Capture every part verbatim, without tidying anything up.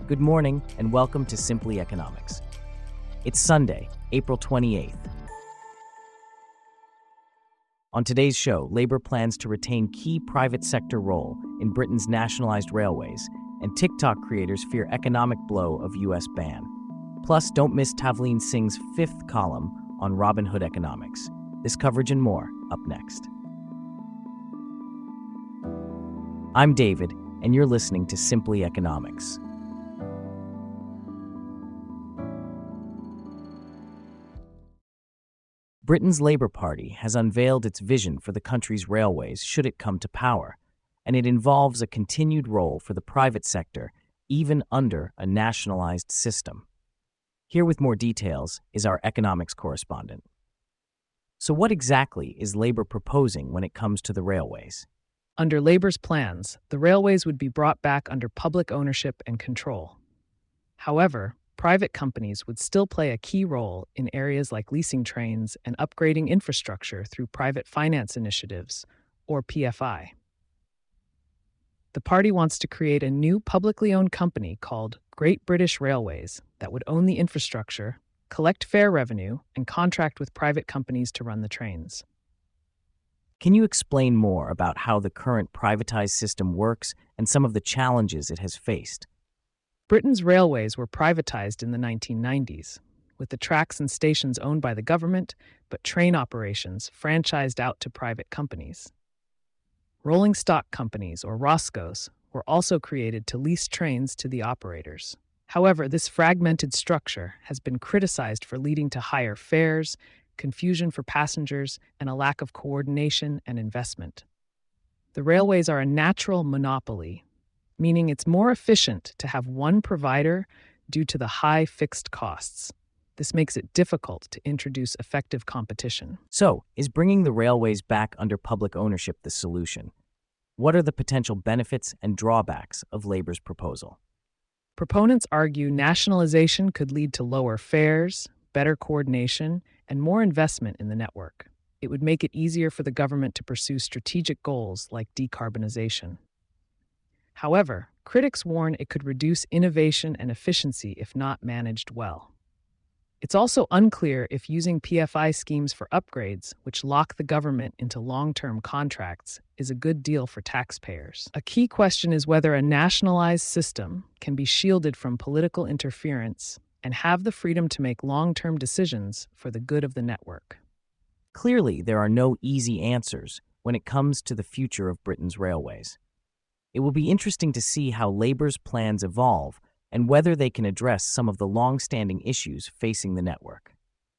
Good morning, and welcome to Simply Economics. It's Sunday, April twenty-eighth. On today's show, Labour plans to retain key private sector role in Britain's nationalised railways, and TikTok creators fear economic blow of U S ban. Plus, don't miss Tavleen Singh's fifth column on Robinhood economics. This coverage and more, up next. I'm David, and you're listening to Simply Economics. Britain's Labour Party has unveiled its vision for the country's railways should it come to power, and it involves a continued role for the private sector, even under a nationalised system. Here with more details is our economics correspondent. So what exactly is Labour proposing when it comes to the railways? Under Labour's plans, the railways would be brought back under public ownership and control. However, private companies would still play a key role in areas like leasing trains and upgrading infrastructure through private finance initiatives, or P F I. The party wants to create a new publicly owned company called Great British Railways that would own the infrastructure, collect fare revenue, and contract with private companies to run the trains. Can you explain more about how the current privatized system works and some of the challenges it has faced? Britain's railways were privatized in the nineteen nineties, with the tracks and stations owned by the government, but train operations franchised out to private companies. Rolling stock companies, or ROSCOs, were also created to lease trains to the operators. However, this fragmented structure has been criticized for leading to higher fares, confusion for passengers, and a lack of coordination and investment. The railways are a natural monopoly, meaning it's more efficient to have one provider due to the high fixed costs. This makes it difficult to introduce effective competition. So, is bringing the railways back under public ownership the solution? What are the potential benefits and drawbacks of Labour's proposal? Proponents argue nationalization could lead to lower fares, better coordination, and more investment in the network. It would make it easier for the government to pursue strategic goals like decarbonization. However, critics warn it could reduce innovation and efficiency if not managed well. It's also unclear if using P F I schemes for upgrades, which lock the government into long-term contracts, is a good deal for taxpayers. A key question is whether a nationalized system can be shielded from political interference and have the freedom to make long-term decisions for the good of the network. Clearly, there are no easy answers when it comes to the future of Britain's railways. It will be interesting to see how Labour's plans evolve and whether they can address some of the long-standing issues facing the network.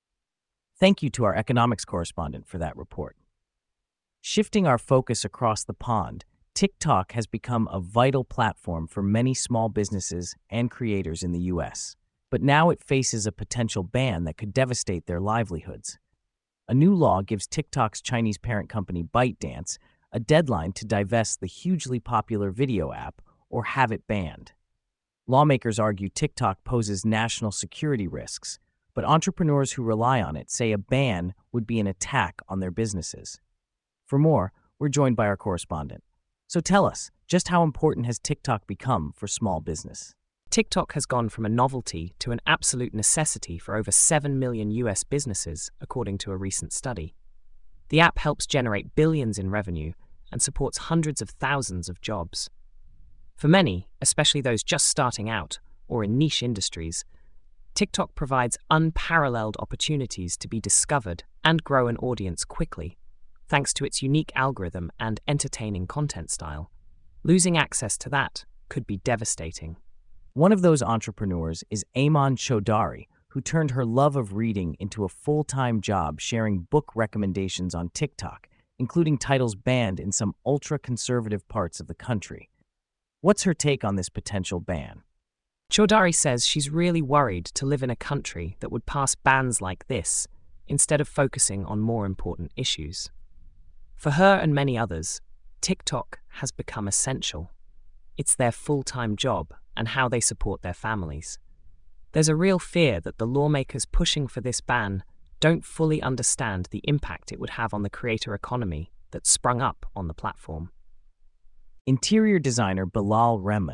Thank you to our economics correspondent for that report. Shifting our focus across the pond, TikTok has become a vital platform for many small businesses and creators in the U S, but now it faces a potential ban that could devastate their livelihoods. A new law gives TikTok's Chinese parent company ByteDance a deadline to divest the hugely popular video app or have it banned. Lawmakers argue TikTok poses national security risks, but entrepreneurs who rely on it say a ban would be an attack on their businesses. For more, we're joined by our correspondent. So tell us, just how important has TikTok become for small business? TikTok has gone from a novelty to an absolute necessity for over seven million U S businesses, according to a recent study. The app helps generate billions in revenue and supports hundreds of thousands of jobs. For many, especially those just starting out or in niche industries, TikTok provides unparalleled opportunities to be discovered and grow an audience quickly, thanks to its unique algorithm and entertaining content style. Losing access to that could be devastating. One of those entrepreneurs is Ayman Chaudhary, who turned her love of reading into a full-time job sharing book recommendations on TikTok, including titles banned in some ultra-conservative parts of the country. What's her take on this potential ban? Chaudhary says she's really worried to live in a country that would pass bans like this, instead of focusing on more important issues. For her and many others, TikTok has become essential. It's their full-time job and how they support their families. There's a real fear that the lawmakers pushing for this ban don't fully understand the impact it would have on the creator economy that sprung up on the platform. Interior designer Bilal Rehman,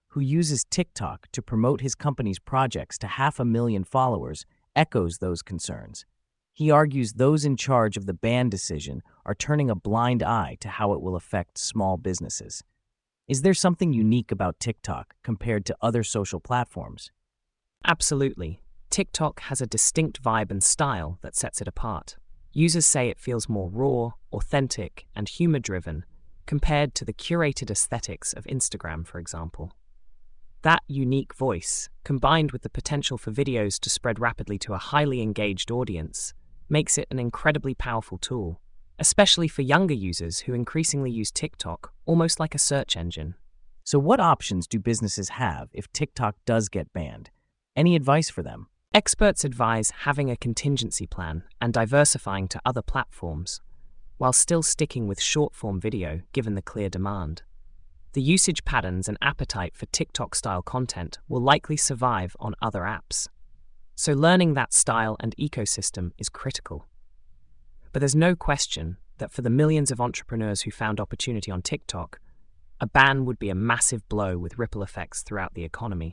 who uses TikTok to promote his company's projects to half a million followers, echoes those concerns. He argues those in charge of the ban decision are turning a blind eye to how it will affect small businesses. Is there something unique about TikTok compared to other social platforms? Absolutely. TikTok has a distinct vibe and style that sets it apart. Users say it feels more raw, authentic, and humor-driven compared to the curated aesthetics of Instagram, for example. That unique voice, combined with the potential for videos to spread rapidly to a highly engaged audience, makes it an incredibly powerful tool, especially for younger users who increasingly use TikTok almost like a search engine. So what options do businesses have if TikTok does get banned? Any advice for them? Experts advise having a contingency plan and diversifying to other platforms, while still sticking with short-form video given the clear demand. The usage patterns and appetite for TikTok-style content will likely survive on other apps. So learning that style and ecosystem is critical. But there's no question that for the millions of entrepreneurs who found opportunity on TikTok, a ban would be a massive blow with ripple effects throughout the economy.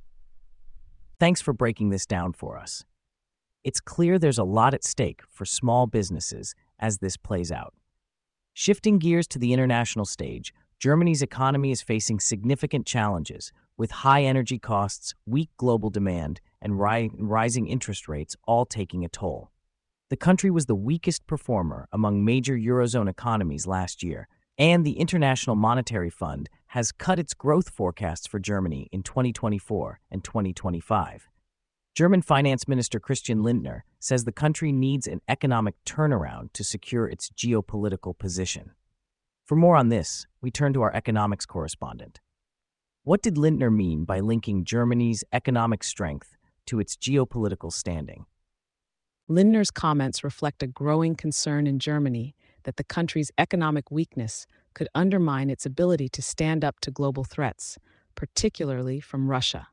Thanks for breaking this down for us. It's clear there's a lot at stake for small businesses as this plays out. Shifting gears to the international stage, Germany's economy is facing significant challenges, with high energy costs, weak global demand, and ri- rising interest rates all taking a toll. The country was the weakest performer among major Eurozone economies last year, and the International Monetary Fund has cut its growth forecasts for Germany in twenty twenty-four and twenty twenty-five. German Finance Minister Christian Lindner says the country needs an economic turnaround to secure its geopolitical position. For more on this, we turn to our economics correspondent. What did Lindner mean by linking Germany's economic strength to its geopolitical standing? Lindner's comments reflect a growing concern in Germany that the country's economic weakness could undermine its ability to stand up to global threats, particularly from Russia.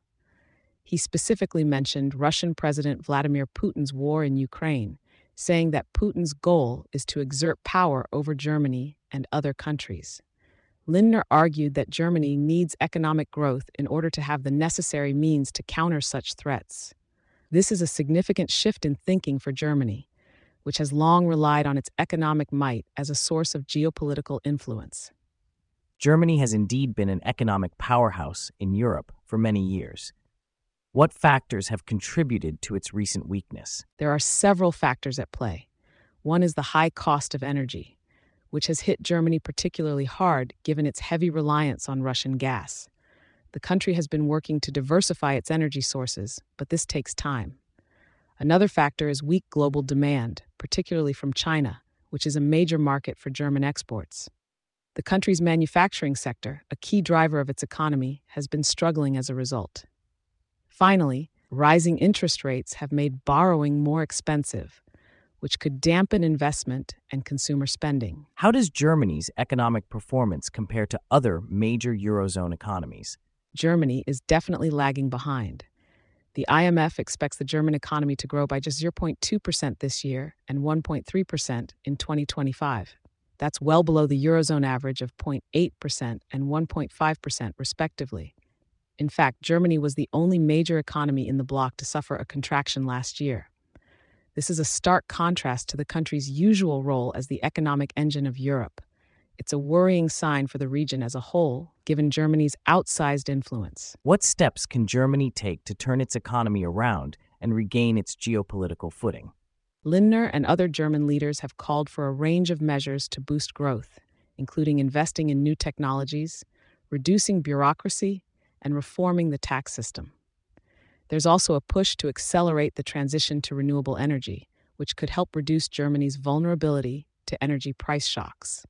He specifically mentioned Russian President Vladimir Putin's war in Ukraine, saying that Putin's goal is to exert power over Germany and other countries. Lindner argued that Germany needs economic growth in order to have the necessary means to counter such threats. This is a significant shift in thinking for Germany, which has long relied on its economic might as a source of geopolitical influence. Germany has indeed been an economic powerhouse in Europe for many years. What factors have contributed to its recent weakness? There are several factors at play. One is the high cost of energy, which has hit Germany particularly hard given its heavy reliance on Russian gas. The country has been working to diversify its energy sources, but this takes time. Another factor is weak global demand, particularly from China, which is a major market for German exports. The country's manufacturing sector, a key driver of its economy, has been struggling as a result. Finally, rising interest rates have made borrowing more expensive, which could dampen investment and consumer spending. How does Germany's economic performance compare to other major Eurozone economies? Germany is definitely lagging behind. The I M F expects the German economy to grow by just zero point two percent this year and one point three percent in twenty twenty-five. That's well below the Eurozone average of zero point eight percent and one point five percent, respectively. In fact, Germany was the only major economy in the bloc to suffer a contraction last year. This is a stark contrast to the country's usual role as the economic engine of Europe. It's a worrying sign for the region as a whole, given Germany's outsized influence. What steps can Germany take to turn its economy around and regain its geopolitical footing? Lindner and other German leaders have called for a range of measures to boost growth, including investing in new technologies, reducing bureaucracy, and reforming the tax system. There's also a push to accelerate the transition to renewable energy, which could help reduce Germany's vulnerability to energy price shocks.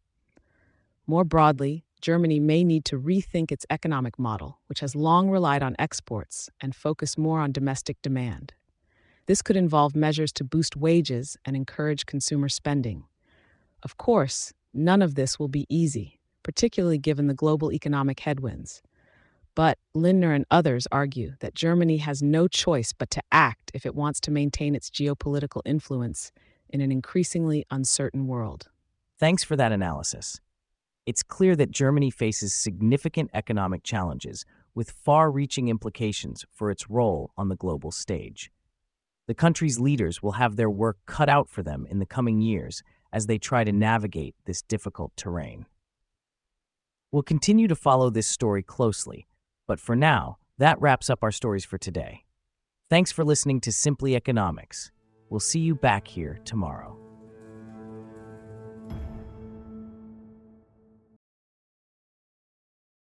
More broadly, Germany may need to rethink its economic model, which has long relied on exports, and focus more on domestic demand. This could involve measures to boost wages and encourage consumer spending. Of course, none of this will be easy, particularly given the global economic headwinds. But Lindner and others argue that Germany has no choice but to act if it wants to maintain its geopolitical influence in an increasingly uncertain world. Thanks for that analysis. It's clear that Germany faces significant economic challenges, with far-reaching implications for its role on the global stage. The country's leaders will have their work cut out for them in the coming years as they try to navigate this difficult terrain. We'll continue to follow this story closely, but for now, that wraps up our stories for today. Thanks for listening to Simply Economics. We'll see you back here tomorrow.